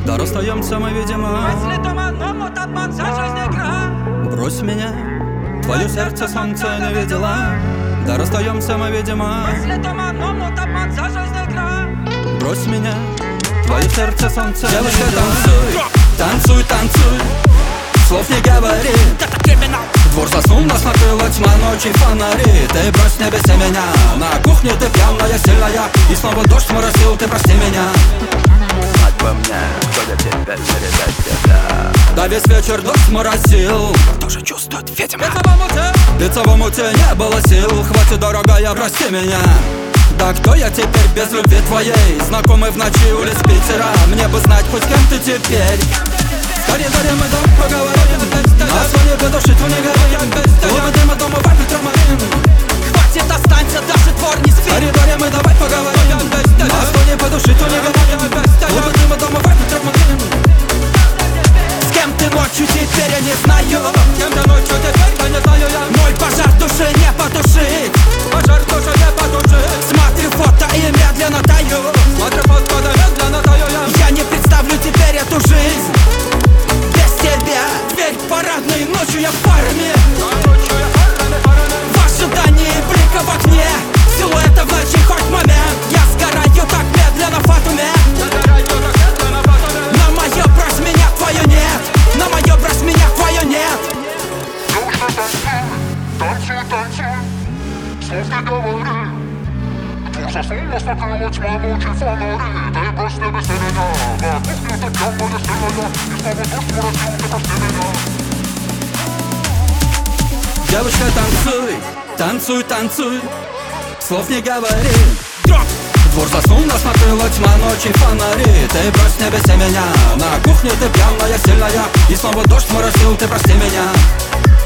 Да расстаемся мы, видимо. Мысли туманом, вот обман, вся жизнь игра. Брось меня, твое сердце солнце не видела. Да расстаемся мы, видимо. Мысли туманом, вот обман, вся жизнь игра. Брось меня, твое сердце солнце. Девушка, танцуй, танцуй, танцуй, слов не говори. Это криминал. Двор заснул, нас накрыла тьма, ночи фонари. Ты брось, не беси меня. На кухне ты пьяная, сильная. И снова дождь моросил, ты прости меня. Знать бы мне, кто я теперь передать тебя. Да весь вечер дождь моросил. Тоже чувствует, видимо. Биться в омуте не было сил. Хватит, дорогая, прости меня. Да кто я теперь без любви твоей? Знакомый в ночи улиц Питера. Мне бы знать, хоть кем ты теперь. В коридоре мы дом поговорим. А слоне подушить в негоре. Клубы дыма, дома вайпит ромарин. Хватит, останься, даже двор не В спит. коридоре мы давай поговорим. А слоне подушить в негоре. Клубы дыма, дома вайпит ромарин. С кем ты ночью, теперь я не знаю. Кем ты ночью теперь, да не знаю я. Мой пожар в душе не потушить. Пожар тоже не потушит. Смотрю фото и медленно таю. Смотрю фото, да медленно таю я. Я не представлю теперь эту жизнь без тебя. Дверь в парадной, ночью я в форме. В ожидании блика в окне. Силуэта в ночи хоть момент. Я сгораю так медленно в атоме. На мое брось меня, твое нет. На мое брось меня, твое нет. Танцуй, танцуй, слов не говори. Двор заснул, нас накрыла тьма, ночи фонари. Ты брось, не беси меня. На кухне ты пьяная, сильная. И снова дождь моросил, ты прости меня. Девушка, танцуй, танцуй, танцуй, слов не говори. Двор заснул, нас накрыла тьма, ночи фонари. Ты брось, не беси меня. На кухне ты пьяная, сильная. И снова дождь моросил, ты прости меня.